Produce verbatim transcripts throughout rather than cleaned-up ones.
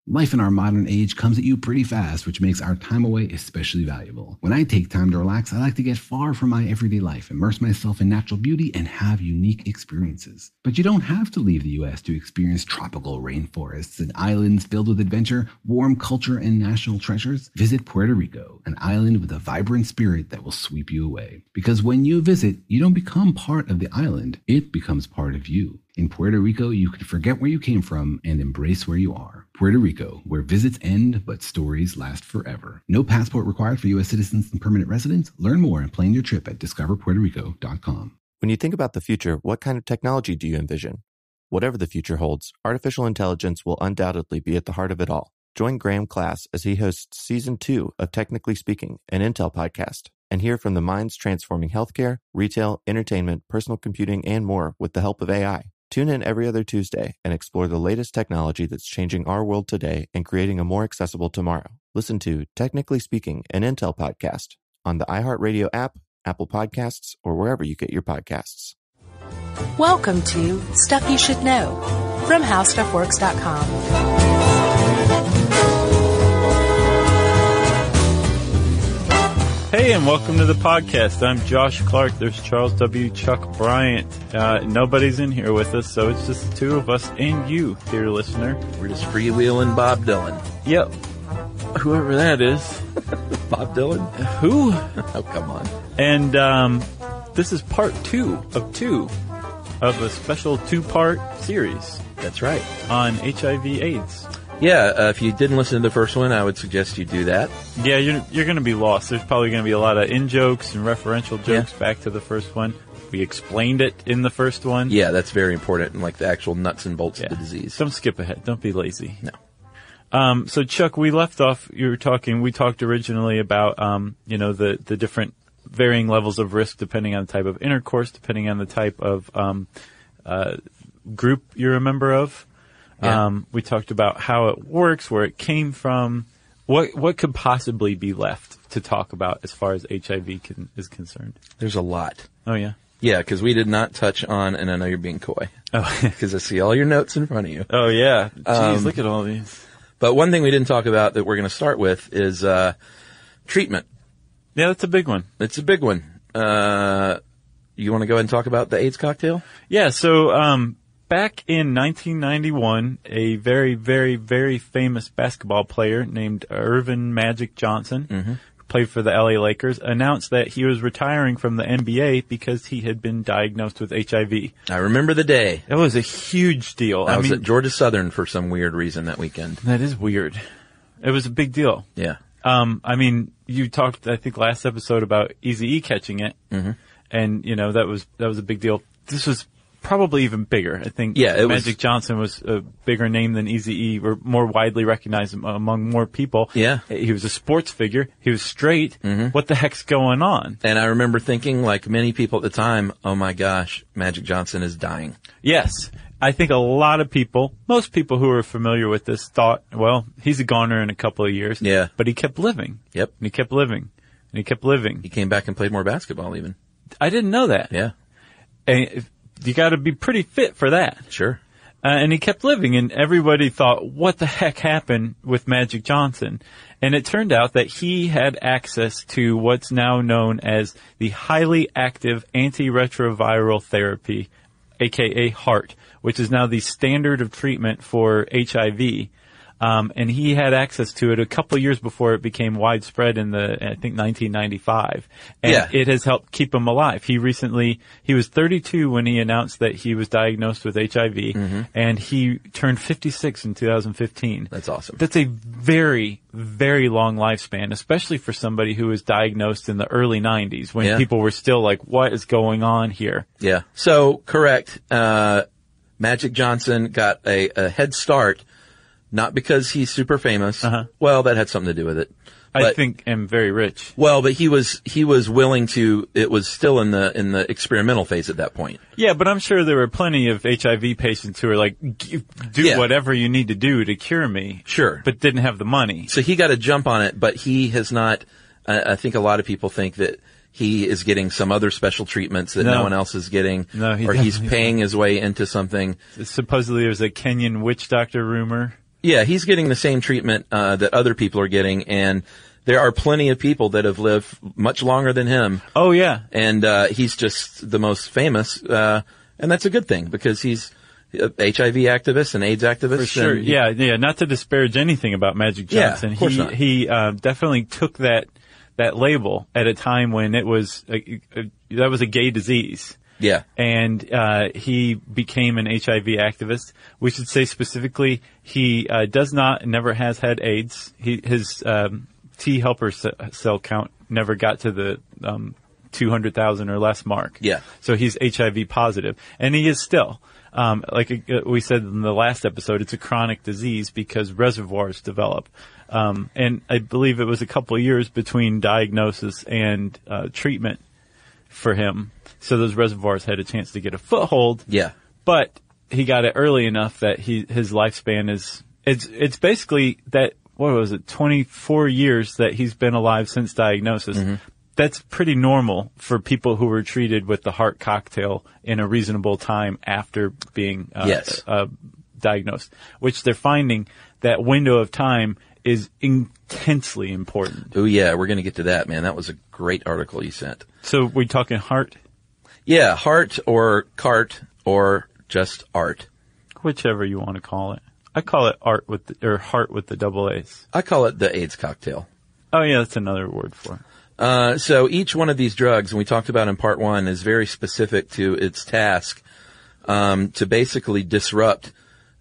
Life in our modern age comes at you pretty fast, which makes our time away especially valuable. When I take time to relax, I like to get far from my everyday life, immerse myself in natural beauty, and have unique experiences. But you don't have to leave the U S to experience tropical rainforests and islands filled with adventure, warm culture, and national treasures. Visit Puerto Rico, an island with a vibrant spirit that will sweep you away. Because when you visit, you don't become part of the island, it becomes part of you. In Puerto Rico, you can forget where you came from and embrace where you are. Puerto Rico, where visits end, but stories last forever. No passport required for U S citizens and permanent residents. Learn more and plan your trip at discover puerto rico dot com. When you think about the future, what kind of technology do you envision? Whatever the future holds, artificial intelligence will undoubtedly be at the heart of it all. Join Graham Class as he hosts Season two of Technically Speaking, an Intel podcast, and hear from the minds transforming healthcare, retail, entertainment, personal computing, and more with the help of A I. Tune in every other Tuesday and explore the latest technology that's changing our world today and creating a more accessible tomorrow. Listen to Technically Speaking, an Intel podcast on the iHeartRadio app, Apple Podcasts, or wherever you get your podcasts. Welcome to Stuff You Should Know from How Stuff Works dot com. Hey, and welcome to the podcast. I'm Josh Clark. There's Charles W. Chuck Bryant. Uh, nobody's in here with us, so it's just the two of us and you, dear listener. We're just freewheeling Bob Dylan. Yep. Whoever that is. Bob Dylan? Who? Oh, come on. And um, this is part two of two of a special two-part series. That's right. On H I V AIDS. Yeah, uh, if you didn't listen to the first one, I would suggest you do that. Yeah, you're you're going to be lost. There's probably going to be a lot of in-jokes and referential jokes yeah. back to the first one. We explained it in the first one. Yeah, that's very important, and like the actual nuts and bolts yeah. of the disease. Don't skip ahead. Don't be lazy. No. Um, so, Chuck, we left off, you were talking, we talked originally about, um, you know, the, the different varying levels of risk depending on the type of intercourse, depending on the type of um, uh, group you're a member of. Yeah. Um, we talked about how it works, where it came from. What what could possibly be left to talk about as far as H I V can, is concerned? There's a lot. Oh, yeah? Yeah, because we did not touch on, and I know you're being coy. Oh. Because I see all your notes in front of you. Oh, yeah. Jeez, um, look at all these. But one thing we didn't talk about that we're going to start with is uh, treatment. Yeah, that's a big one. It's a big one. Uh, you want to go ahead and talk about the AIDS cocktail? Yeah, so... Um, Back in nineteen ninety-one, a very, very, very famous basketball player named Earvin Magic Johnson, mm-hmm. who played for the L A Lakers, announced that he was retiring from the N B A because he had been diagnosed with H I V. I remember the day. It was a huge deal. I, I was mean, at Georgia Southern for some weird reason that weekend. That is weird. It was a big deal. Yeah. Um, I mean, you talked, I think, last episode about Eazy-E catching it, mm-hmm. and, you know, that was that was a big deal. This was probably even bigger. I think yeah, it Magic was, Johnson was a bigger name than Eazy-E, or more widely recognized among more people. Yeah. He was a sports figure. He was straight. Mm-hmm. What the heck's going on? And I remember thinking, like many people at the time, oh my gosh, Magic Johnson is dying. Yes. I think a lot of people, most people who are familiar with this thought, well, he's a goner in a couple of years. Yeah. But he kept living. Yep. And he kept living. And he kept living. He came back and played more basketball even. I didn't know that. Yeah. And if, you got to be pretty fit for that. Sure. Uh, and he kept living, and everybody thought, what the heck happened with Magic Johnson? And it turned out that he had access to what's now known as the highly active antiretroviral therapy, aka HAART, which is now the standard of treatment for H I V. Um, and he had access to it a couple of years before it became widespread in the, I think, nineteen ninety-five. And yeah. it has helped keep him alive. He recently, he was thirty-two when he announced that he was diagnosed with H I V, mm-hmm. and he turned fifty-six in two thousand fifteen. That's awesome. That's a very, very long lifespan, especially for somebody who was diagnosed in the early nineties when yeah. people were still like, what is going on here? Yeah. So, correct. Uh, Magic Johnson got a, a head start. Not because he's super famous. Uh-huh. Well, that had something to do with it. I but, think am very rich. Well, but he was he was willing to. It was still in the in the experimental phase at that point. Yeah, but I'm sure there were plenty of H I V patients who were like, do yeah. whatever you need to do to cure me. Sure, but didn't have the money. So he got a jump on it, but he has not. I, I think a lot of people think that he is getting some other special treatments that no, no one else is getting, no, he or he's paying his way into something. Supposedly, there's a Kenyan witch doctor rumor. Yeah, he's getting the same treatment uh, that other people are getting, and there are plenty of people that have lived much longer than him. Oh, yeah. And uh, he's just the most famous, uh, and that's a good thing because he's an H I V activist and AIDS activist. For sure. And yeah, yeah. Not to disparage anything about Magic Johnson. Yeah, of course he not. he uh, definitely took that that label at a time when it was a, a, that was a gay disease. Yeah. And uh he became an H I V activist. We should say specifically, he uh, does not, never has had AIDS. He his um, T helper c- cell count never got to the um two hundred thousand or less mark. Yeah. So he's H I V positive, and he is still. Um, like uh, we said in the last episode, it's a chronic disease because reservoirs develop. Um, and I believe it was a couple of years between diagnosis and uh, treatment for him. So those reservoirs had a chance to get a foothold. Yeah. But he got it early enough that he his lifespan is it's it's basically that what was it twenty-four years that he's been alive since diagnosis. Mm-hmm. That's pretty normal for people who were treated with the heart cocktail in a reasonable time after being uh, yes. uh, diagnosed, which they're finding that window of time is intensely important. Oh yeah, we're going to get to that, man. That was a great article you sent. So we're talking heart? Yeah, heart or cart or just art. Whichever you want to call it. I call it art with the, or heart with the double A's. I call it the AIDS cocktail. Oh yeah, that's another word for it. Uh, so each one of these drugs, and we talked about in part one, is very specific to its task, um, to basically disrupt,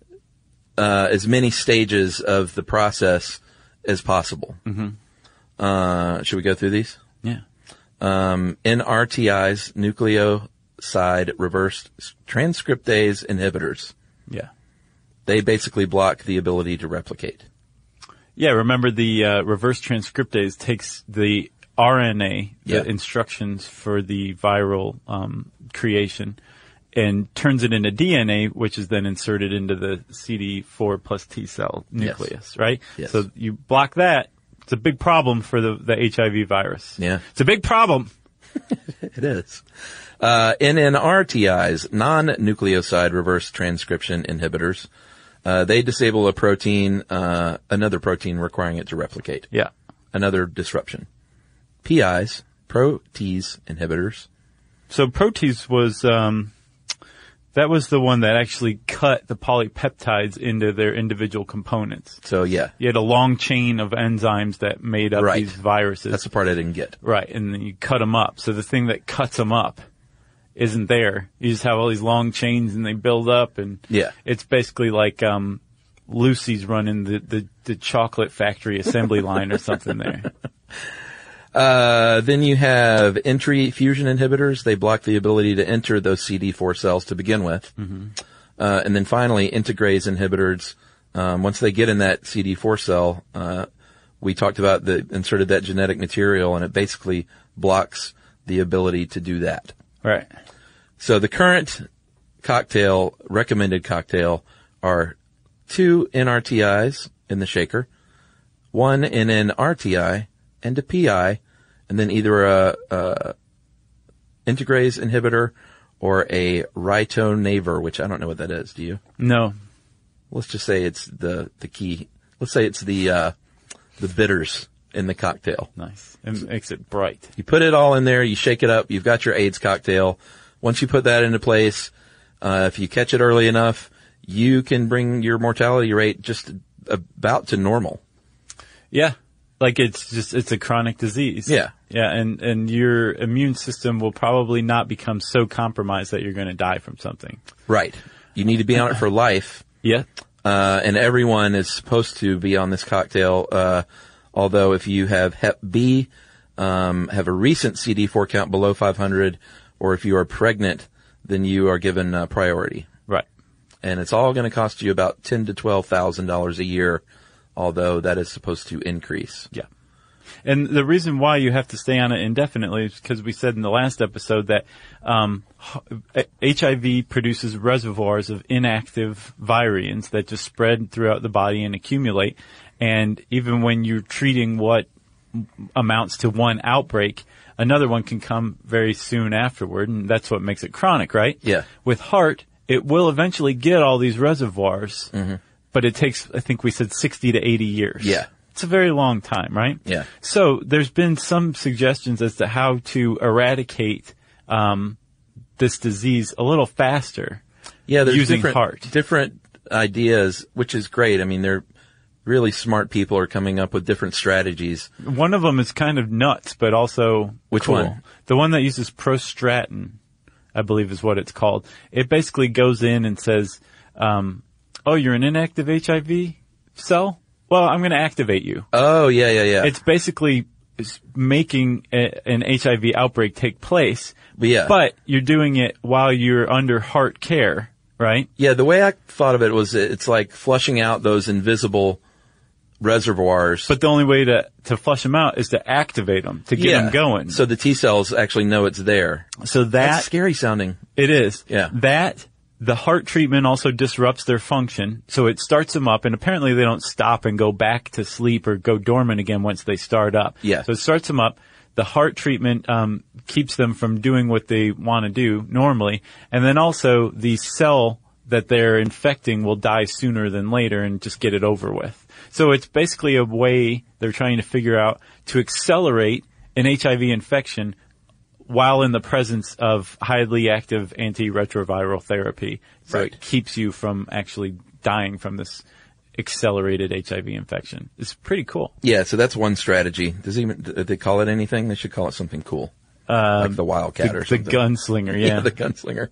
uh, as many stages of the process as possible. Mm-hmm. Uh, should we go through these? Yeah. Um, N R T Is, nucleoside reverse transcriptase inhibitors. Yeah. They basically block the ability to replicate. Yeah, remember the uh, reverse transcriptase takes the R N A, the yeah. instructions for the viral um, creation, and turns it into D N A, which is then inserted into the C D four plus T cell nucleus, yes. right? Yes. So you block that. It's a big problem for the, the H I V virus. Yeah. It's a big problem. It is. Uh, N N R T Is, non-nucleoside reverse transcription inhibitors, uh, they disable a protein, uh, another protein requiring it to replicate. Yeah. Another disruption. P Is, protease inhibitors. So protease was, um, that was the one that actually cut the polypeptides into their individual components. So yeah. You had a long chain of enzymes that made up right. these viruses. That's the part I didn't get. Right. And then you cut them up. So the thing that cuts them up isn't there. You just have all these long chains and they build up, and yeah. it's basically like, um, Lucy's running the, the, the chocolate factory assembly line or something there. Uh, then you have entry fusion inhibitors. They block the ability to enter those C D four cells to begin with. Mm-hmm. Uh, and then finally, integrase inhibitors. Um, once they get in that C D four cell, uh, we talked about the inserted that genetic material, and it basically blocks the ability to do that. Right. So the current cocktail, recommended cocktail, are two N R T Is in the shaker, one N N R T I, and a P I, and then either a, a integrase inhibitor or a ritonavir, which I don't know what that is. Do you? No. Let's just say it's the, the key. Let's say it's the, uh, the bitters in the cocktail. Nice. It makes it bright. You put it all in there, you shake it up, you've got your AIDS cocktail. Once you put that into place, uh, if you catch it early enough, you can bring your mortality rate just about to normal. Yeah. Like it's just, it's a chronic disease. Yeah. Yeah. And, and your immune system will probably not become so compromised that you're going to die from something. Right. You need to be on it for life. Yeah. Uh, and everyone is supposed to be on this cocktail. Uh, although if you have Hep B, um, have a recent C D four count below five hundred, or if you are pregnant, then you are given uh, priority. Right. And it's all going to cost you about ten to twelve thousand dollars a year, although that is supposed to increase. Yeah. And the reason why you have to stay on it indefinitely is because we said in the last episode that um, H I V produces reservoirs of inactive virions that just spread throughout the body and accumulate. And even when you're treating what amounts to one outbreak, another one can come very soon afterward, and that's what makes it chronic, right? Yeah. With heart, it will eventually get all these reservoirs, mm-hmm. but it takes, I think we said sixty to eighty years. Yeah. It's a very long time, right? Yeah. So there's been some suggestions as to how to eradicate um, this disease a little faster. Yeah, there's using different, heart. different ideas, which is great. I mean, they're really smart people are coming up with different strategies. One of them is kind of nuts, but also Which cool. one? The one that uses prostratin, I believe is what it's called. It basically goes in and says, um, oh, you're an inactive H I V cell? Well, I'm going to activate you. Oh, yeah, yeah, yeah. It's basically making a, an H I V outbreak take place, But yeah. but you're doing it while you're under heart care, right? Yeah, the way I thought of it was it's like flushing out those invisible reservoirs. But the only way to, to flush them out is to activate them, to get yeah. them going. So the T cells actually know it's there. So that, That's scary sounding. it is. Yeah. That, the heart treatment also disrupts their function. So it starts them up, and apparently they don't stop and go back to sleep or go dormant again once they start up. Yeah. So it starts them up. The heart treatment um, keeps them from doing what they want to do normally. And then also the cell that they're infecting will die sooner than later and just get it over with. So it's basically a way they're trying to figure out to accelerate an H I V infection while in the presence of highly active antiretroviral therapy. So Right. it keeps you from actually dying from this accelerated H I V infection. It's pretty cool. Yeah, so that's one strategy. Does it even, do they call it anything? They should call it something cool. Um, like the Wildcat The, or the something. gunslinger, yeah. the gunslinger.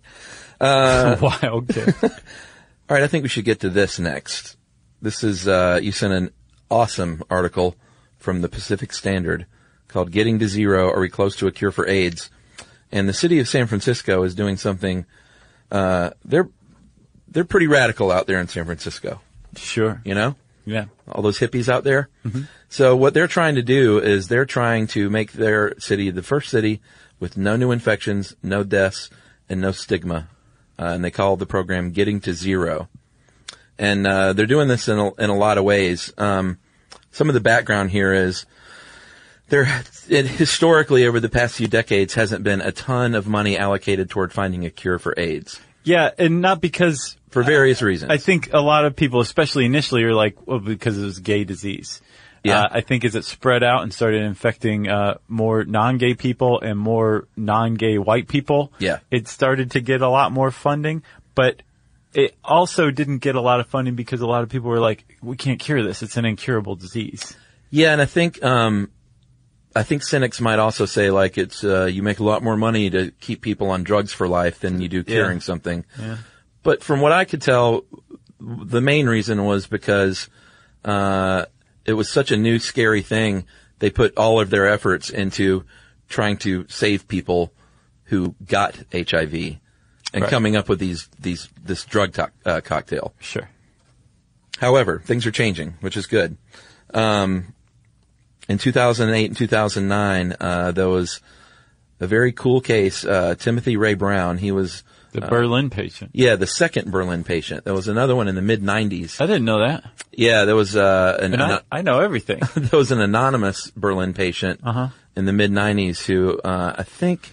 Wildcat. All right, I think we should get to this next. This is, uh, you sent an awesome article from the Pacific Standard called Getting to Zero, Are We Close to a Cure for AIDS? And the city of San Francisco is doing something, uh, they're, they're pretty radical out there in San Francisco, Sure. you know? Yeah. All those hippies out there. Mm-hmm. So what they're trying to do is they're trying to make their city the first city with no new infections, no deaths, and no stigma. Uh, and they call the program Getting to Zero. And uh, they're doing this in a, in a lot of ways. Um, some of the background here is there it, historically over the past few decades hasn't been a ton of money allocated toward finding a cure for AIDS Yeah, and not because for various reasons. I think a lot of people, especially initially, are like, well, because it was a gay disease. Yeah. Uh, I think as it spread out and started infecting uh, more non-gay people and more non-gay white people, Yeah. it started to get a lot more funding. But it also didn't get a lot of funding because a lot of people were like, we can't cure this. It's an incurable disease. Yeah, and I think um I think cynics might also say like it's uh you make a lot more money to keep people on drugs for life than you do curing Yeah. something. Yeah. But from what I could tell, the main reason was because uh it was such a new scary thing. They put all of their efforts into trying to save people who got H I V and Right. coming up with these these this drug to- uh, cocktail. Sure. However, things are changing, which is good. Um, in two thousand eight and two thousand nine, uh, there was a very cool case, uh, Timothy Ray Brown. He was, The Berlin patient. yeah, the second Berlin patient. There was another one in the mid nineties. I didn't know that. Yeah, there was, uh, an, And I, an, I know everything. there was an anonymous Berlin patient Uh-huh. in the mid nineties who, uh, I think,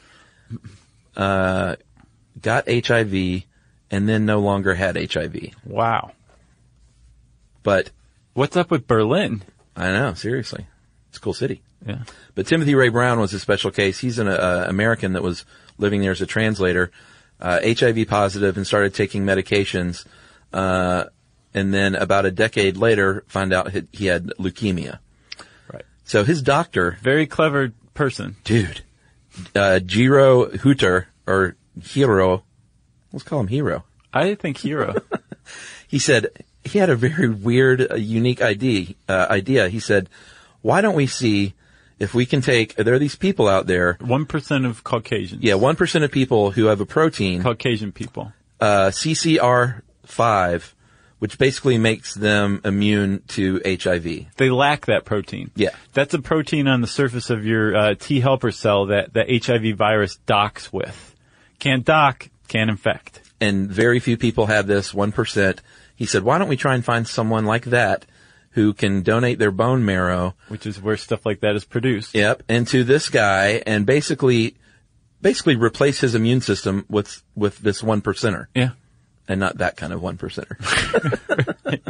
uh, got H I V and then no longer had H I V. Wow. But What's up with Berlin? I know, seriously. It's a cool city. Yeah. But Timothy Ray Brown was a special case. He's an uh, American that was living there as a translator, uh, H I V positive, and started taking medications. Uh, and then about a decade later, found out he, he had leukemia. Right. So his doctor, Very clever person. dude, uh, Jiro Hutter, or Hiro, let's call him Hiro. I think hero. He said he had a very weird, uh, unique idea. Uh, idea. He said, "Why don't we see if we can take? There are these people out there. One percent of Caucasians. Yeah, one percent of people who have a protein, Caucasian people. uh, C C R five, which basically makes them immune to H I V. They lack that protein. Yeah. That's a protein on the surface of your uh, T helper cell that the H I V virus docks with. Can't dock, can't infect. And very few people have this, one percent. He said, why don't we try and find someone like that who can donate their bone marrow, Which is where stuff like that is produced. yep, into this guy and basically, basically replace his immune system with, with this one percenter. Yeah. And not that kind of one percenter.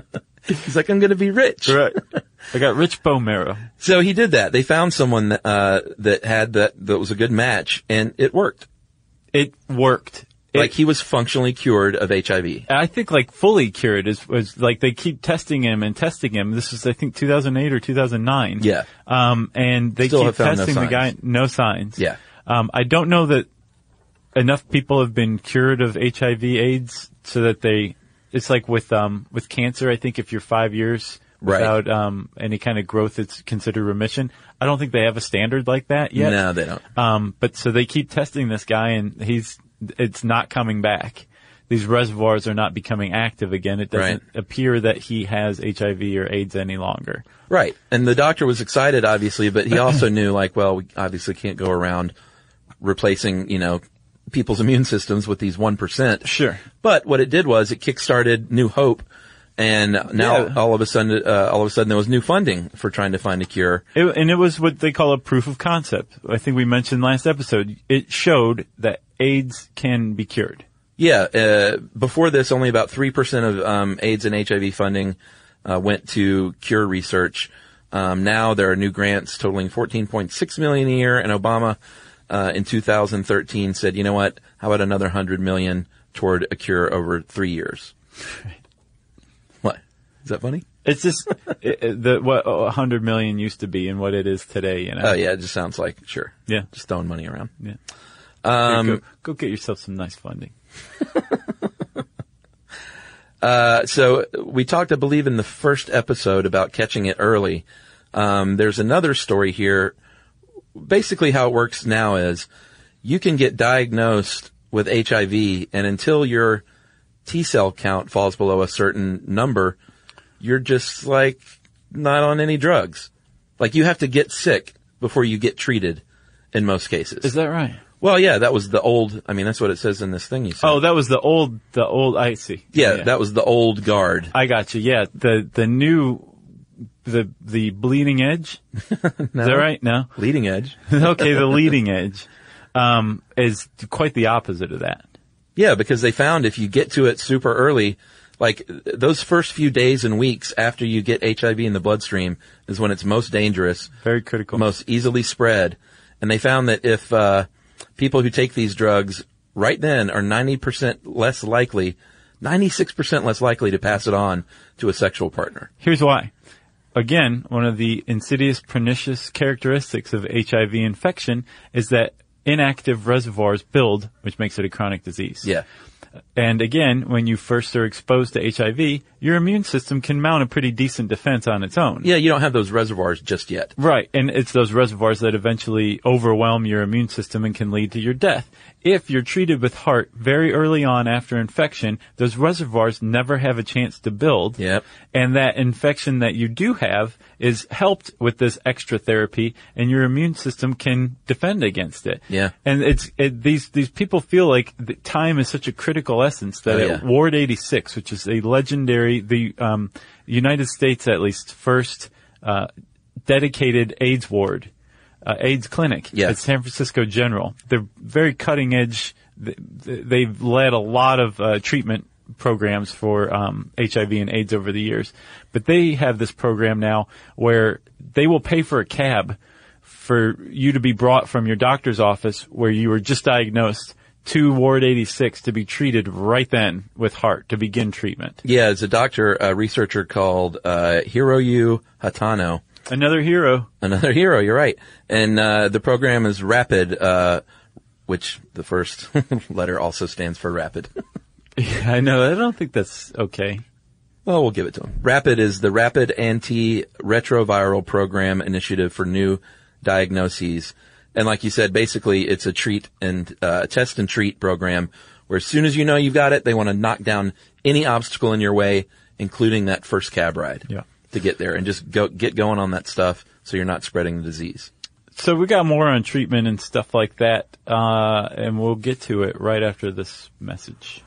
He's like, I'm going to be rich. Right. I got rich bone marrow. So he did that. They found someone that, uh, that had that, that was a good match, and it worked. It worked. It, Like he was functionally cured of H I V. I think like fully cured is was like they keep testing him and testing him. This was I think two thousand eight or two thousand nine. Yeah. Um, and they Still keep have found no testing the guy. signs. No signs. Yeah. Um, I don't know that enough people have been cured of H I V AIDS so that they. It's like with um with cancer. I think if you're five years Right. without um any kind of growth, it's considered remission. I don't think they have a standard like that yet. No, they don't. Um, but so they keep testing this guy, and he's it's not coming back. These reservoirs are not becoming active again. It doesn't Right. appear that he has H I V or AIDS any longer. Right. And the doctor was excited, obviously, but he also knew, like, well, we obviously can't go around replacing, you know, people's immune systems with these one percent. Sure. But what it did was it kickstarted new hope. And now Yeah. all of a sudden, uh, all of a sudden there was new funding for trying to find a cure. It, and it was what they call a proof of concept. I think we mentioned last episode. It showed that AIDS can be cured. Yeah. Uh, before this, only about three percent of, um, AIDS and H I V funding, uh, went to cure research. Um, now there are new grants totaling fourteen point six million a year, and Obama, uh, in two thousand thirteen said, you know what, how about another one hundred million toward a cure over three years? What? Is that funny? It's just it, it- the what a hundred million used to be and what it is today. You know. Oh yeah, it just sounds like, sure. Yeah. Just throwing money around. Yeah. Um, go, go get yourself some nice funding. Uh, so we talked, I believe, in the first episode about catching it early. Um, there's another story here. Basically how it works now is you can get diagnosed with H I V, and until your T cell count falls below a certain number, you're just like not on any drugs. Like you have to get sick before you get treated in most cases. Is that right? Well, yeah, that was the old, I mean, that's what it says in this thing you said. Oh, that was the old, the old, I see. yeah, that was the old guard. I got you. Yeah. The, the new, the, the bleeding edge. Is that right? No? Leading edge. Okay. The leading edge, um, is quite the opposite of that. Yeah, because they found if you get to it super early, like those first few days and weeks after you get H I V in the bloodstream is when it's most dangerous, Very critical. most easily spread. And they found that if, uh, people who take these drugs right then are ninety percent less likely, ninety-six percent less likely to pass it on to a sexual partner. Here's why. Again, one of the insidious, pernicious characteristics of H I V infection is that inactive reservoirs build, which makes it a chronic disease. Yeah. And again, when you first are exposed to H I V, your immune system can mount a pretty decent defense on its own. Yeah, you don't have those reservoirs just yet. Right. And it's those reservoirs that eventually overwhelm your immune system and can lead to your death. If you're treated with HAART very early on after infection, those reservoirs never have a chance to build. Yep. And that infection that you do have is helped with this extra therapy, and your immune system can defend against it. Yeah. And it's it, these these people feel like the time is such a critical essence that Oh, at yeah. Ward eighty-six, which is a legendary, the um, United States at least first uh, dedicated AIDS ward, uh, AIDS clinic Yeah. at San Francisco General. They're very cutting edge. Th- th- They've led a lot of uh, treatment programs for um, H I V and AIDS over the years, but they have this program now where they will pay for a cab for you to be brought from your doctor's office where you were just diagnosed to Ward eighty-six to be treated right then with HAART to begin treatment. Yeah, it's a doctor, a researcher called, uh, Hiroyu Hatano. Another hero. Another hero, you're right. And, uh, the program is RAPID, uh, which the first letter also stands for rapid. I know. I don't think that's okay. Well, we'll give it to him. RAPID is the Rapid Antiretroviral Program Initiative for New Diagnoses. And like you said, basically it's a treat and, uh, test and treat program where as soon as you know you've got it, they want to knock down any obstacle in your way, including that first cab ride. Yeah. To get there and just go, get going on that stuff so you're not spreading the disease. So we got more on treatment and stuff like that, uh, and we'll get to it right after this message.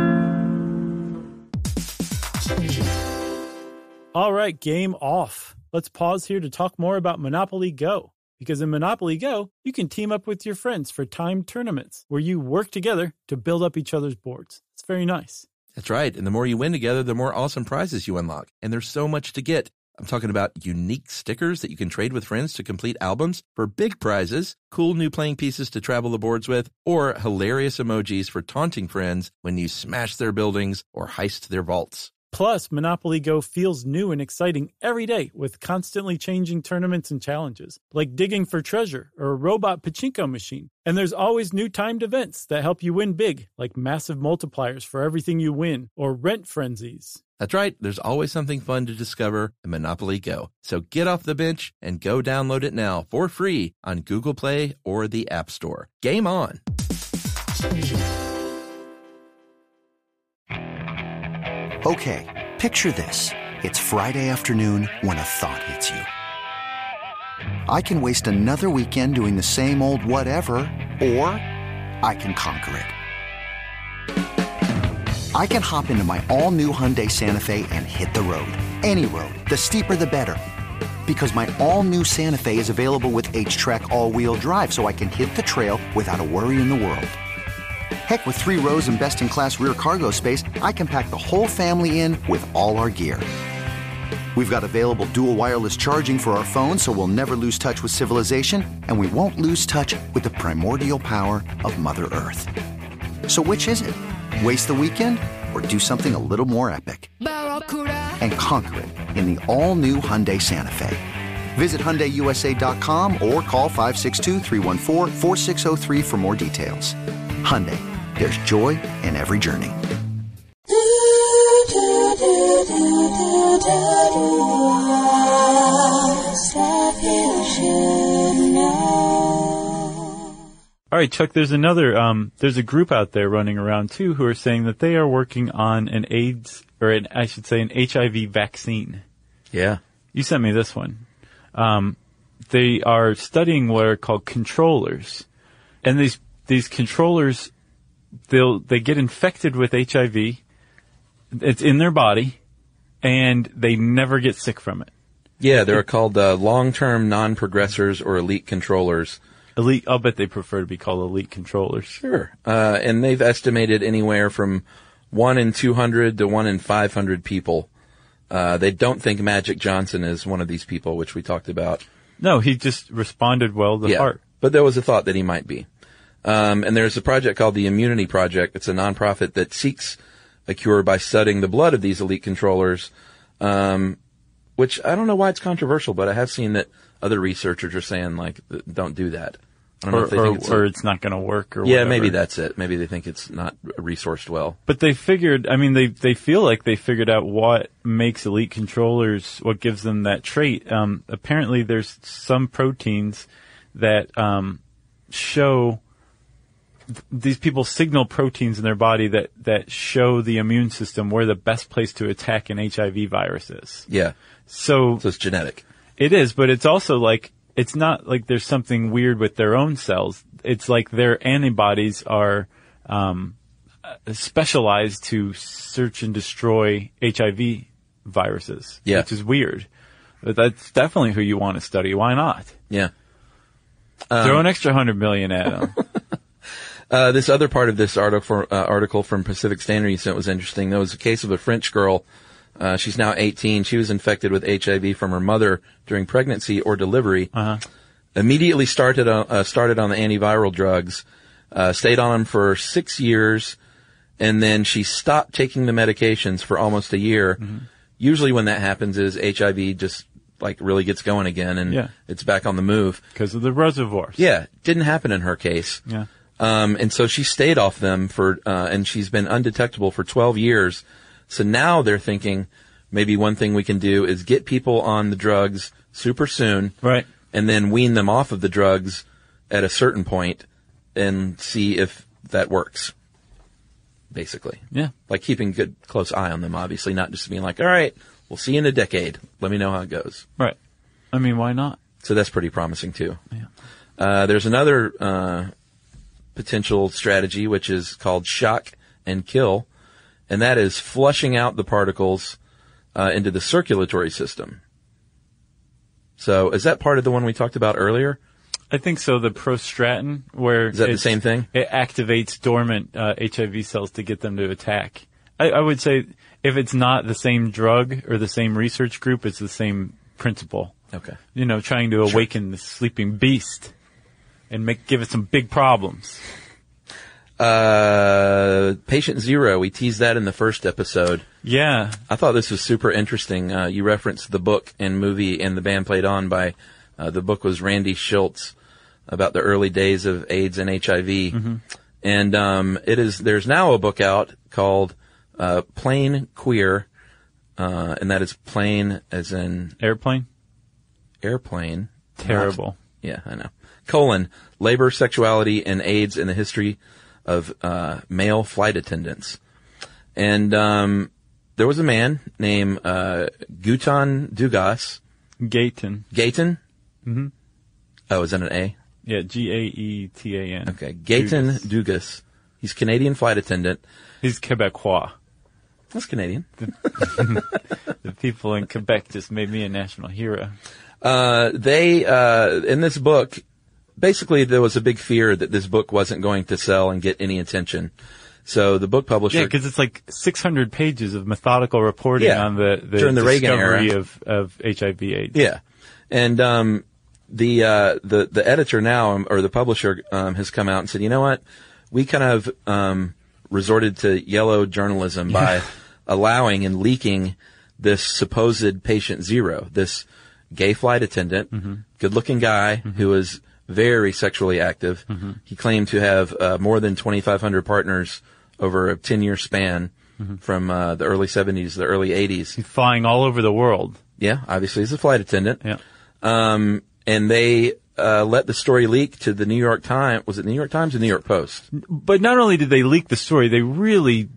All right, game off. let's pause here to talk more about Monopoly Go. Because in Monopoly Go, you can team up with your friends for timed tournaments where you work together to build up each other's boards. It's very nice. That's right. And the more you win together, the more awesome prizes you unlock. And there's so much to get. I'm talking about unique stickers that you can trade with friends to complete albums for big prizes, cool new playing pieces to travel the boards with, or hilarious emojis for taunting friends when you smash their buildings or heist their vaults. Plus, Monopoly Go feels new and exciting every day with constantly changing tournaments and challenges, like digging for treasure or a robot pachinko machine. And there's always new timed events that help you win big, like massive multipliers for everything you win or rent frenzies. That's right. There's always something fun to discover in Monopoly Go. So get off the bench and go download it now for free on Google Play or the App Store. Game on! Okay, picture this. It's Friday afternoon when a thought hits you. I can waste another weekend doing the same old whatever, or I can conquer it. I can hop into my all-new Hyundai Santa Fe and hit the road. Any road. The steeper, the better. Because my all-new Santa Fe is available with H-Track all-wheel drive, so I can hit the trail without a worry in the world. Heck, with three rows and best-in-class rear cargo space, I can pack the whole family in with all our gear. We've got available dual wireless charging for our phones, so we'll never lose touch with civilization, and we won't lose touch with the primordial power of Mother Earth. So which is it? Waste the weekend or do something a little more epic? And conquer it in the all-new Hyundai Santa Fe. Visit Hyundai U S A dot com or call five six two, three one four, four six zero three for more details. Hyundai, there's joy in every journey. All right, Chuck, there's another, um, there's a group out there running around too who are saying that they are working on an AIDS, or an, I should say an H I V vaccine. Yeah. You sent me this one. Um, they are studying what are called controllers. And these, these controllers, they'll, they get infected with H I V. It's in their body and they never get sick from it. Yeah, they're called uh, long-term non-progressors or elite controllers. Elite, I'll bet they prefer to be called elite controllers. Sure. Uh, and they've estimated anywhere from one in two hundred to one in five hundred people. Uh, they don't think Magic Johnson is one of these people, which we talked about. No, he just responded well to yeah, heart. But there was a thought that he might be. Um, and there's a project called the Immunity Project. It's a nonprofit that seeks a cure by studying the blood of these elite controllers, um, which I don't know why it's controversial, but I have seen that other researchers are saying, like, don't do that. I don't or, know if they or, think it's, or it's not going to work or yeah, whatever. maybe that's it. Maybe they think it's not resourced well. But they figured, I mean, they, they feel like they figured out what makes elite controllers, what gives them that trait. Um, apparently there's some proteins that, um, show, th- these people signal proteins in their body that, that show the immune system where the best place to attack an H I V virus is. Yeah. So, So it's genetic. It is, but it's also like, it's not like there's something weird with their own cells. It's like their antibodies are um, specialized to search and destroy H I V viruses, yeah. which is weird. But that's definitely who you want to study. Why not? Yeah. Um, Throw an extra hundred million at them. uh, this other part of this article, uh, article from Pacific Standard you sent was interesting. There was a case of a French girl. Uh, she's now eighteen. She was infected with H I V from her mother during pregnancy or delivery. Uh-huh. Immediately started on, uh, started on the antiviral drugs, uh, stayed on them for six years, and then she stopped taking the medications for almost a year. Mm-hmm. Usually when that happens is H I V just, like, really gets going again and yeah. it's back on the move. Because of the reservoirs. Yeah. Didn't happen in her case. Yeah. Um, and so she stayed off them for, uh, and she's been undetectable for twelve years. So now they're thinking maybe one thing we can do is get people on the drugs super soon. Right. And then wean them off of the drugs at a certain point and see if that works. Basically. Yeah. Like keeping good, close eye on them, obviously, not just being like, all right, we'll see you in a decade. Let me know how it goes. Right. I mean, why not? So that's pretty promising too. Yeah. Uh, there's another, uh, potential strategy, which is called shock and kill. And that is flushing out the particles uh, into the circulatory system. So is that part of the one we talked about earlier? I think so. The prostratin, where Is that the it's- same thing? It activates dormant uh, H I V cells to get them to attack. I, I would say if it's not the same drug or the same research group, it's the same principle. Okay. You know, trying to awaken the sleeping beast and make give it some big problems. Uh, Patient Zero, we teased that in the first episode. Yeah. I thought this was super interesting. Uh, you referenced the book and movie and the band played on by, uh, the book was Randy Schultz about the early days of AIDS and H I V. Mm-hmm. And, um, it is, there's now a book out called, uh, Plain Queer, uh, and that is plain as in Airplane? airplane. Terrible. Not, yeah, I know. Colon, labor, sexuality, and AIDS in the history of, uh, male flight attendants. And, um, there was a man named, uh, Guyton Dugas. Gayton. Gayton? Mm-hmm. Oh, is that an A? Yeah, G A E T A N. Okay. Gayton Dugas. Dugas. He's Canadian flight attendant. He's Quebecois. That's Canadian. The people in Quebec just made me a national hero. Uh, they, uh, in this book, basically there was a big fear that this book wasn't going to sell and get any attention. So the book publisher. Yeah, because it's like six hundred pages of methodical reporting Yeah, on the, the during the Reagan discovery era. of, of H I V AIDS. Yeah. And, um, the, uh, the, the editor now, um, or the publisher, um, has come out and said, you know what? We kind of, um, resorted to yellow journalism by allowing and leaking this supposed patient zero, this gay flight attendant, mm-hmm. good looking guy mm-hmm. who was very sexually active. Mm-hmm. He claimed to have, uh, more than twenty-five hundred partners over a ten year span mm-hmm. from, uh, the early seventies to the early eighties. He's flying all over the world. Yeah, obviously he's a flight attendant. Yeah. Um, and they, uh, let the story leak to the New York Times. Was it the New York Times or New York Post? But not only did they leak the story, they really,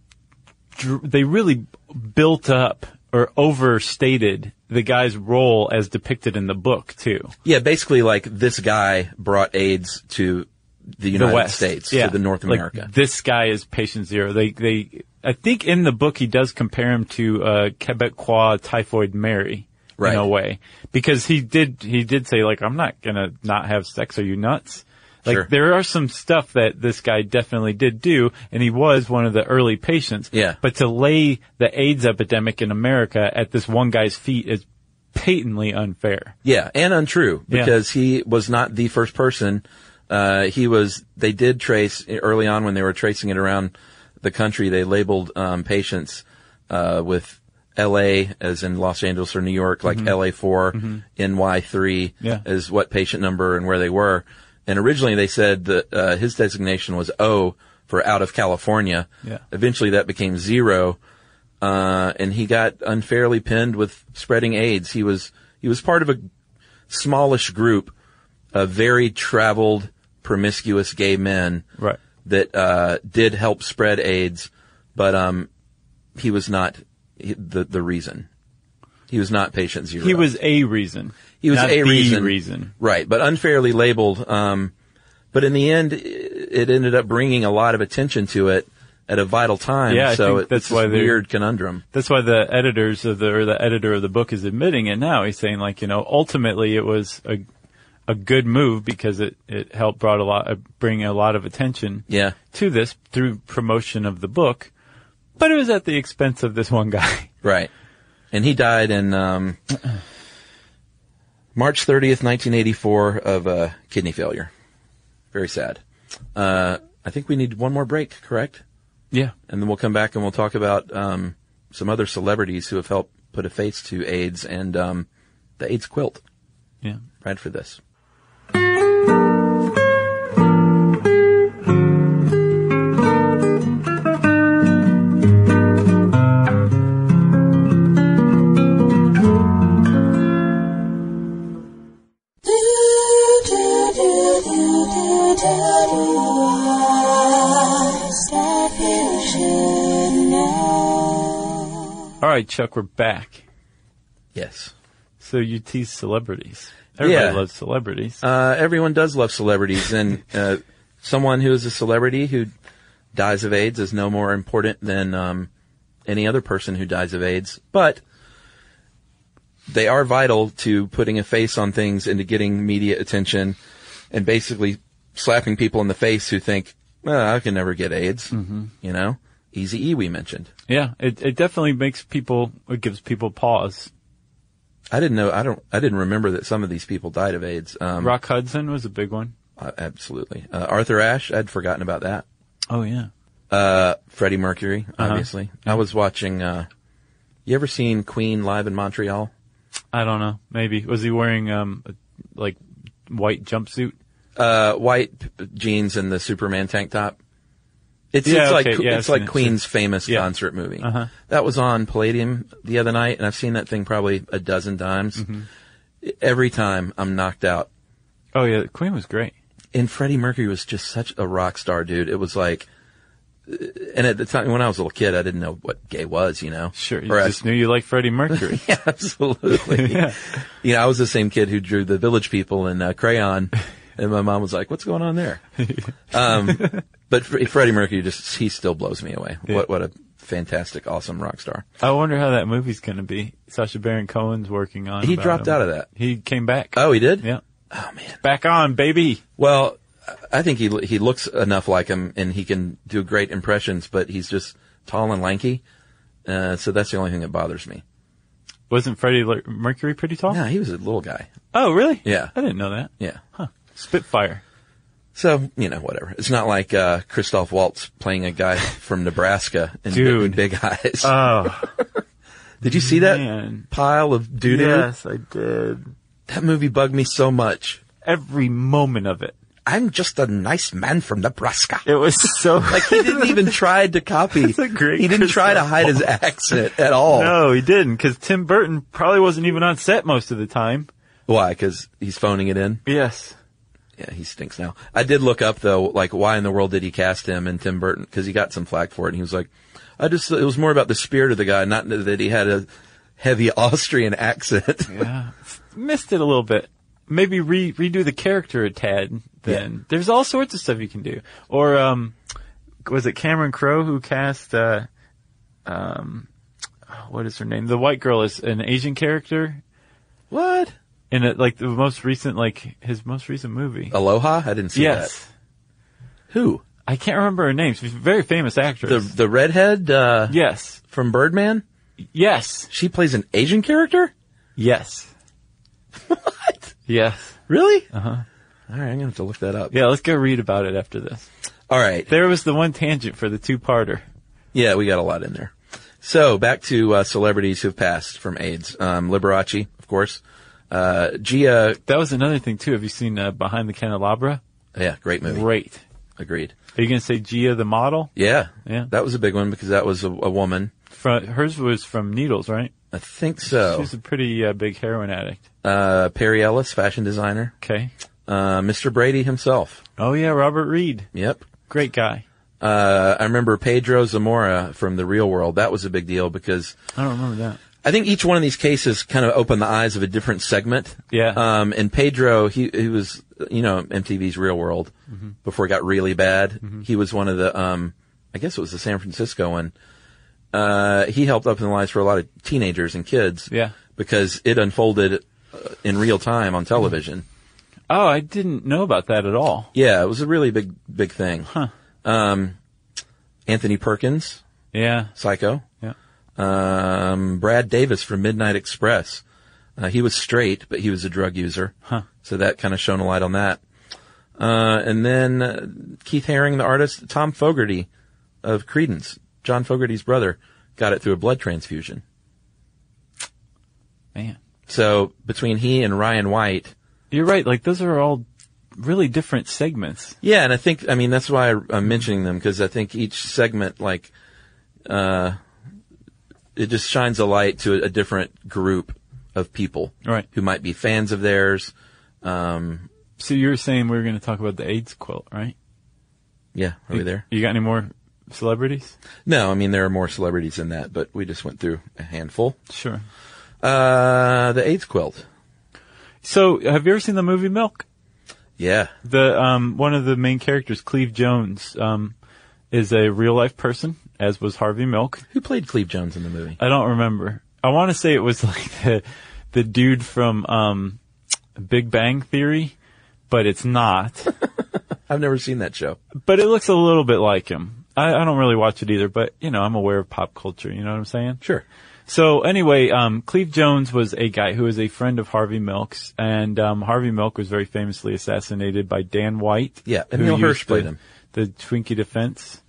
they really built up or overstated the guy's role as depicted in the book too. Yeah, basically like this guy brought AIDS to the United the West. States, yeah. to the North like, America. This guy is patient zero. They, they, I think in the book he does compare him to, uh, Quebecois Typhoid Mary. Right. In a way. Because he did, he did say like, I'm not gonna not have sex. Are you nuts? Like Sure. there are some stuff that this guy definitely did do, and he was one of the early patients. Yeah. But to lay the AIDS epidemic in America at this one guy's feet is patently unfair. Yeah, and untrue, Yeah. because he was not the first person. Uh, he was, they did trace, early on when they were tracing it around the country, they labeled, um, patients, uh, with L A as in Los Angeles or New York, like Mm-hmm. L A four, Mm-hmm. N Y three Yeah. is what patient number and where they were. And originally they said that, uh, his designation was O for out of California. Yeah. Eventually that became zero. Uh, and he got unfairly pinned with spreading AIDS. He was, he was part of a smallish group of very traveled, promiscuous gay men. Right. That, uh, did help spread AIDS, but, um, he was not he, the, the reason. He was not patient zero. He was a reason. He was not a the reason. reason. Right, but unfairly labeled. Um, but in the end, it ended up bringing a lot of attention to it at a vital time. Yeah, I so think it, that's it's why this they're- weird conundrum. That's why the editors of the, or the editor of the book is admitting it now. He's saying like, you know, ultimately it was a, a good move because it, it helped brought a lot, uh, bring a lot of attention Yeah. to this through promotion of the book, but it was at the expense of this one guy. Right. And he died in, um, March thirtieth, nineteen eighty-four of, uh, kidney failure. Very sad. Uh, I think we need one more break, correct? Yeah. And then we'll come back and we'll talk about, um, some other celebrities who have helped put a face to AIDS and, um, the AIDS quilt. Yeah. Right after this. All right, Chuck, we're back. Yes. So you tease celebrities. Everybody Yeah. loves celebrities. Uh, everyone does love celebrities, and uh, someone who is a celebrity who dies of AIDS is no more important than um, any other person who dies of AIDS. But they are vital to putting a face on things and to getting media attention and basically slapping people in the face who think, well, I can never get AIDS. Mm-hmm. You know, Eazy-E we mentioned. Yeah, it it definitely makes people, it gives people pause. I didn't know, I don't, I didn't remember that some of these people died of AIDS. Um, Rock Hudson was a big one. Uh, absolutely. Uh, Arthur Ashe, I'd forgotten about that. Oh, yeah. Uh, Freddie Mercury, Uh-huh. obviously. I was watching, uh, you ever seen Queen live in Montreal? I don't know. Maybe. Was he wearing, um, a, like, white jumpsuit? Uh, white p- jeans and the Superman tank top. It's, Yeah, it's like, okay, yeah, I've it's seen like it. Queen's famous Yeah. concert movie. Uh-huh. That was on Palladium the other night, and I've seen that thing probably a dozen times. Mm-hmm. Every time I'm knocked out. Oh, yeah. Queen was great. And Freddie Mercury was just such a rock star, dude. It was like, and at the time, when I was a little kid, I didn't know what gay was, you know? Sure. You Or I- just knew you liked Freddie Mercury. Yeah, absolutely. Yeah. You know, I was the same kid who drew the Village People in uh, crayon, and my mom was like, "What's going on there?" um, but Fre- Freddie Mercury just—he still blows me away. Yeah. What what a fantastic, awesome rock star. I wonder how that movie's going to be. Sacha Baron Cohen's working on. He about dropped him. out of that. He came back. Oh, he did. Yeah. Oh man. Back on, baby. Well, I think he he looks enough like him, and he can do great impressions. But he's just tall and lanky, uh, so that's the only thing that bothers me. Wasn't Freddie L- Mercury pretty tall? Yeah, he was a little guy. Oh, really? Yeah. I didn't know that. Yeah. Spitfire. So, you know, whatever. It's not like uh Christoph Waltz playing a guy from Nebraska in, Dude. in Big Eyes. Oh, Did you see that man. pile of doo-doo? Yes, I did. That movie bugged me so much. Every moment of it. I'm just a nice man from Nebraska. It was so Like, he didn't even try to copy. That's a great He didn't try to Christoph hide his accent at all. No, he didn't, because Tim Burton probably wasn't even on set most of the time. Why? Because he's phoning it in? Yes. Yeah, he stinks now. I did look up, though, like, why in the world did he cast him and Tim Burton? Because he got some flack for it, and he was like, I just, it was more about the spirit of the guy, not that he had a heavy Austrian accent. Yeah. Missed it a little bit. Maybe re- redo the character a tad then. Yeah. There's all sorts of stuff you can do. Or, um, was it Cameron Crowe who cast, uh, um, what is her name? The white girl is an Asian character What? in it, like the most recent, like his most recent movie. Aloha? I didn't see Yes. that. Who? I can't remember her name. She's a very famous actress. The the redhead uh, yes. from Birdman? Yes. She plays an Asian character? Yes. What? Yes. Really? Uh-huh. All right, I'm going to have to look that up. Yeah, let's go read about it after this. All right. There was the one tangent for the two-parter. Yeah, we got a lot in there. So, back to uh, celebrities who've passed from AIDS. Um, Liberace, of course. Uh, Gia, That was another thing, too. Have you seen uh, Behind the Candelabra? yeah, great movie. Great. Agreed. Are you going to say Gia the model? Yeah. Yeah. That was a big one because that was a, a woman. From, hers was from Needles, right? I think so. She's a pretty uh, big heroin addict. Uh, Perry Ellis, fashion designer. Okay. Uh, Mister Brady himself. Oh, yeah, Robert Reed. Yep. Great guy. Uh, I remember Pedro Zamora from The Real World. That was a big deal because I don't remember that. I think each one of these cases kind of opened the eyes of a different segment. Yeah. Um, and Pedro, he, he was, you know, M T V's Real World Mm-hmm. before it got really bad. Mm-hmm. He was one of the, um, I guess it was the San Francisco one. Uh, he helped open the lives for a lot of teenagers and kids. Yeah. Because it unfolded uh, in real time on television. Oh, I didn't know about that at all. Yeah, it was a really big, big thing. Huh. Um, Anthony Perkins, Yeah. Psycho. Yeah. Um, Brad Davis from Midnight Express. Uh, he was straight, but he was a drug user. Huh. So that kind of shone a light on that. Uh, and then uh, Keith Haring, the artist, Tom Fogerty of Creedence, John Fogerty's brother, got it through a blood transfusion. Man. So between he and Ryan White. You're right. Like, those are all really different segments. Yeah, and I think, I mean, that's why I, I'm mentioning them, because I think each segment, like, uh, it just shines a light to a, a different group of people. Right. Who might be fans of theirs. Um, So you were saying we were going to talk about the AIDS quilt, right? yeah, are we there? You got any more celebrities? No, I mean, there are more celebrities than that, but we just went through a handful. Sure. Uh, the AIDS quilt. So, have you ever seen the movie Milk? Yeah. The um one of the main characters, Cleve Jones, um is a real life person, as was Harvey Milk. Who played Cleve Jones in the movie? I don't remember. I want to say it was like the the dude from um Big Bang Theory, but it's not. I've never seen that show. But it looks a little bit like him. I, I don't really watch it either, but, you know, I'm aware of pop culture, you know what I'm saying? Sure. So anyway, um, Cleve Jones was a guy who was a friend of Harvey Milk's, and um, Harvey Milk was very famously assassinated by Dan White. Yeah, who Emil Hirsch used played the, him. The Twinkie Defense.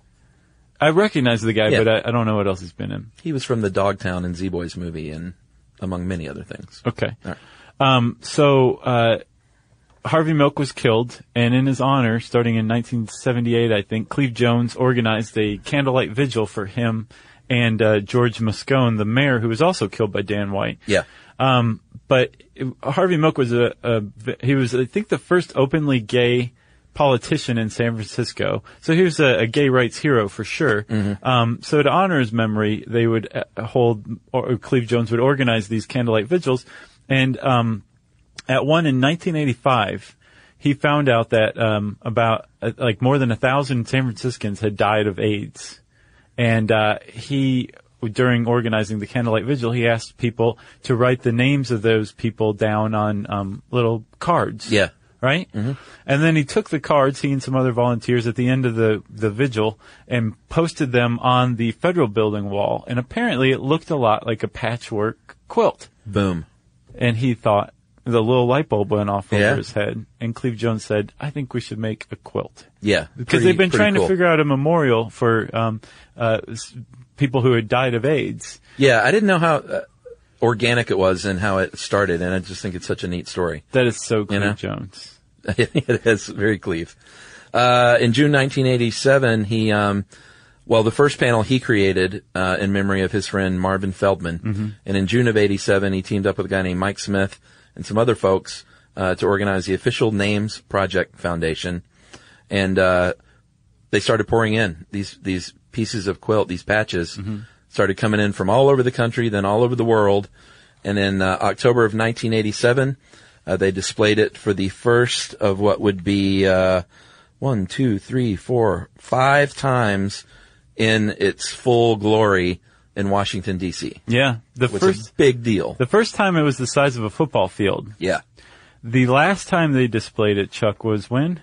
I recognize the guy, Yeah. but I, I don't know what else he's been in. He was from the Dogtown and Z-Boys movie, and among many other things. Okay. All right. Um, so, uh, Harvey Milk was killed, and in his honor, starting in nineteen seventy-eight, I think, Cleve Jones organized a candlelight vigil for him and, uh, George Moscone, the mayor, who was also killed by Dan White. Yeah. Um, but it, Harvey Milk was a, a, he was, I think, the first openly gay politician in San Francisco. So he was a, a gay rights hero for sure. Mm-hmm. Um, so to honor his memory, they would uh, hold, or Cleve Jones would organize these candlelight vigils. And, um, at one in nineteen eighty-five, he found out that, um, about, uh, like more than a thousand San Franciscans had died of AIDS. And, uh, he, during organizing the candlelight vigil, he asked people to write the names of those people down on, um, little cards. Yeah. Right? Mm-hmm. And then he took the cards, he and some other volunteers, at the end of the, the vigil and posted them on the federal building wall. And apparently it looked a lot like a patchwork quilt. Boom. And he thought, the little light bulb went off over Yeah. his head. And Cleve Jones said, I think we should make a quilt. Yeah. Because they've been trying to figure out a memorial for um, uh, s- people who had died of AIDS. Yeah, I didn't know how uh, organic it was and how it started, and I just think it's such a neat story. That is so Cleve You know? Jones. It is very Cleve. Uh, in June nineteen eighty-seven, he, um, well, the first panel he created, uh, in memory of his friend Marvin Feldman. Mm-hmm. And in June of eighty-seven, he teamed up with a guy named Mike Smith and some other folks, uh, to organize the Official Names Project Foundation. And, uh, they started pouring in these, these pieces of quilt, these patches, mm-hmm. started coming in from all over the country, then all over the world. And in, uh, October of nineteen eighty-seven, Uh, they displayed it for the first of what would be, uh, one, two, three, four, five times in its full glory in Washington, D C. Yeah. The Which is first, a big deal. the first time it was the size of a football field. Yeah. The last time they displayed it, Chuck, was when?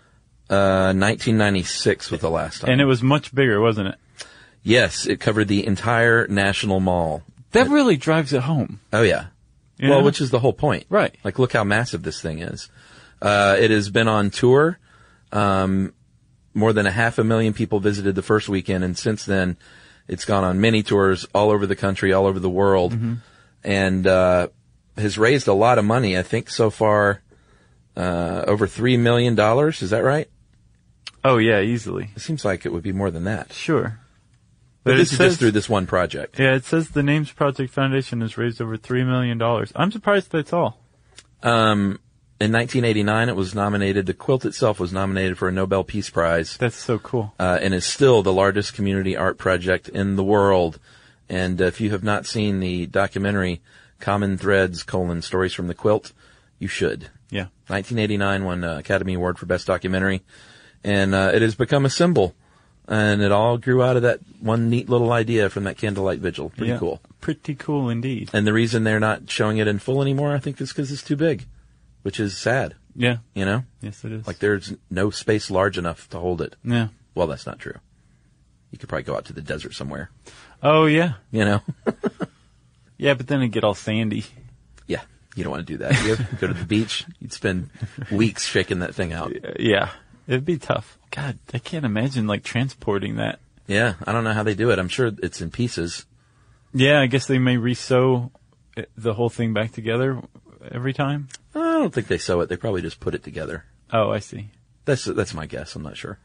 Uh, nineteen ninety-six was the last time. And it was much bigger, wasn't it? Yes, it covered the entire National Mall. That really drives it home. Oh yeah. You well, know? which is the whole point. Right. Like, look how massive this thing is. Uh, it has been on tour. Um, more than a half a million people visited the first weekend, and since then, it's gone on many tours all over the country, all over the world, mm-hmm. and, uh, has raised a lot of money. I think so far, uh, over three million dollars. Is that right? Oh yeah, easily. It seems like it would be more than that. Sure. But, But this it is says- just through this one project. Yeah, it says the Names Project Foundation has raised over three million dollars. I'm surprised that's all. Um, in nineteen eighty-nine, it was nominated, the quilt itself was nominated for a Nobel Peace Prize. That's so cool. Uh, and is still the largest community art project in the world. And uh, if you have not seen the documentary Common Threads, colon, Stories from the Quilt, you should. Yeah. nineteen eighty-nine won uh, Academy Award for Best Documentary. And uh, it has become a symbol. And it all grew out of that one neat little idea from that candlelight vigil. Pretty Yeah. cool. Pretty cool indeed. And the reason they're not showing it in full anymore, I think, is because it's too big, which is sad. Yeah. You know? Yes, it is. Like there's no space large enough to hold it. Yeah. Well, that's not true. You could probably go out to the desert somewhere, Oh yeah. you know? Yeah, but then it'd get all sandy. Yeah. You don't want to do that. You go to the beach, you'd spend weeks shaking that thing out. Yeah. It'd be tough. God, I can't imagine like transporting that. Yeah. I don't know how they do it. I'm sure it's in pieces. Yeah, I guess they may re-sew it- the whole thing back together every time. I don't think they sew it. They probably just put it together. Oh, I see. That's, that's my guess. I'm not sure.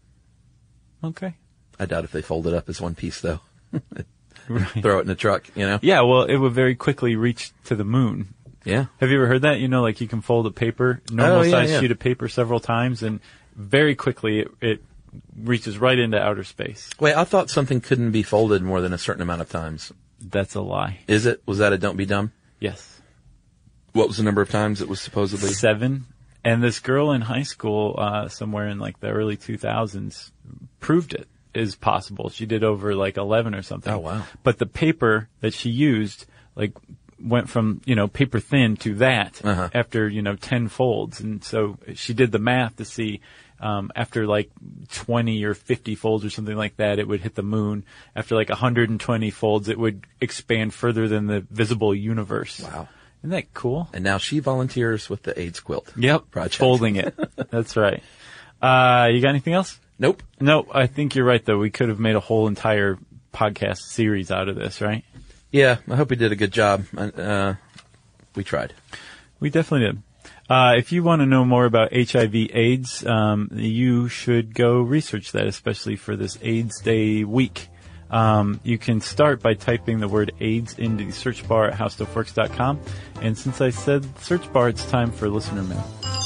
Okay. I doubt if they fold it up as one piece though. Right. Throw it in a truck, you know? Yeah, well, it would very quickly reach to the moon. Yeah. Have you ever heard that? You know, like you can fold a paper, normal Oh, yeah, size yeah. sheet of paper several times, and very quickly it, it reaches right into outer space. Wait, I thought something couldn't be folded more than a certain amount of times. That's a lie. Is it? Was that a don't be dumb? Yes. What was the number of times it was supposedly? Seven. And this girl in high school, uh, somewhere in like the early two thousands, proved it is possible. She did over like eleven or something. Oh, wow. But the paper that she used, like, went from, you know, paper thin to that Uh-huh. after, you know, ten folds. And so she did the math to see, um, after like twenty or fifty folds or something like that, it would hit the moon. After like one hundred twenty folds, it would expand further than the visible universe. Wow. Isn't that cool? And now she volunteers with the AIDS quilt. Yep. Project. Folding it. That's right. Uh, you got anything else? Nope. No, I think you're right though. We could have made a whole entire podcast series out of this, right? Yeah, I hope we did a good job. Uh, we tried. We definitely did. Uh, if you want to know more about H I V AIDS, um, you should go research that, especially for this AIDS Day week. Um, you can start by typing the word AIDS into the search bar at how stuff works dot com. And since I said search bar, it's time for listener mail.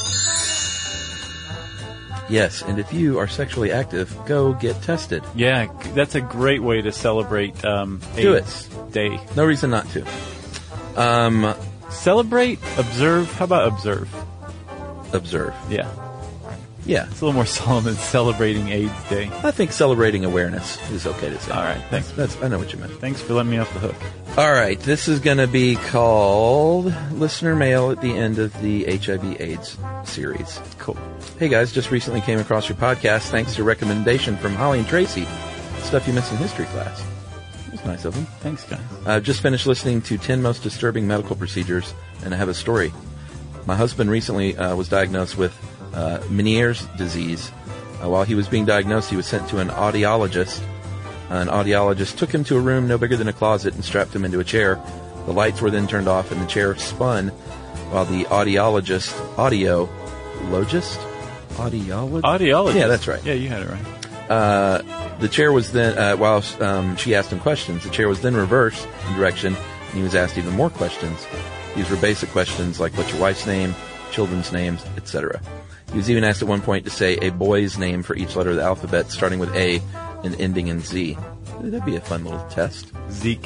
Yes, and if you are sexually active, go get tested. Yeah, that's a great way to celebrate um, Do AIDS Day. No reason not to. Um, Celebrate, observe. How about observe? observe. Yeah, Yeah, it's a little more solemn than celebrating AIDS Day. I think celebrating awareness is okay to say. All right, thanks. That's, that's I know what you meant. Thanks for letting me off the hook. All right, this is going to be called Listener Mail at the end of the H I V AIDS series. Cool. Hey guys, just recently came across your podcast thanks to a recommendation from Holly and Tracy. Stuff you missed in history class. That was nice of them. Thanks, guys. I've just finished listening to ten Most Disturbing Medical Procedures, and I have a story. My husband recently uh, was diagnosed with uh, Meniere's disease. Uh, while he was being diagnosed, he was sent to an audiologist. An audiologist took him to a room no bigger than a closet and strapped him into a chair. The lights were then turned off, and the chair spun while the audiologist, audiologist, audiologist, Audiologist. Yeah, that's right. Yeah, you had it right. Uh, the chair was then, uh, while um, she asked him questions, the chair was then reversed in direction, and he was asked even more questions. These were basic questions like, what's your wife's name, children's names, et cetera. He was even asked at one point to say a boy's name for each letter of the alphabet, starting with A and ending in Z. That'd be a fun little test. Zeke.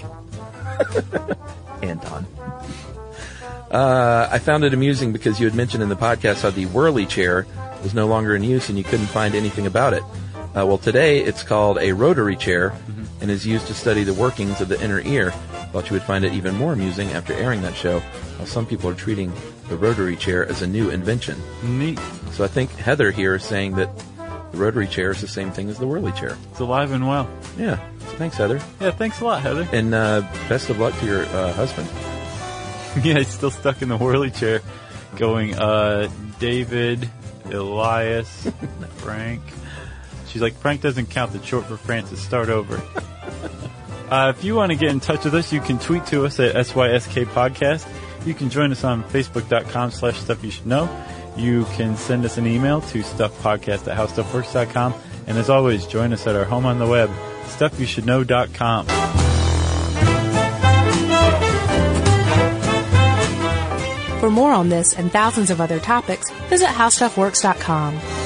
Anton. Uh, I found it amusing because you had mentioned in the podcast how the whirly chair was no longer in use and you couldn't find anything about it. Uh, well, today it's called a rotary chair mm-hmm. and is used to study the workings of the inner ear. Thought you would find it even more amusing after airing that show, how some people are treating the rotary chair as a new invention. Neat. So I think Heather here is saying that the rotary chair is the same thing as the whirly chair. It's alive and well. Yeah. So thanks, Heather. Yeah, thanks a lot, Heather. And uh, best of luck to your uh, husband. Yeah, he's still stuck in the whirly chair going, uh, David, Elias, Frank. She's like, Frank doesn't count. It's short for Francis. Start over. uh, if you want to get in touch with us, you can tweet to us at S Y S K Podcast. You can join us on Facebook.com slash Stuff You Should Know. You can send us an email to stuffpodcast at how stuff works dot com. And as always, join us at our home on the web, stuff you should know dot com. For more on this and thousands of other topics, visit how stuff works dot com.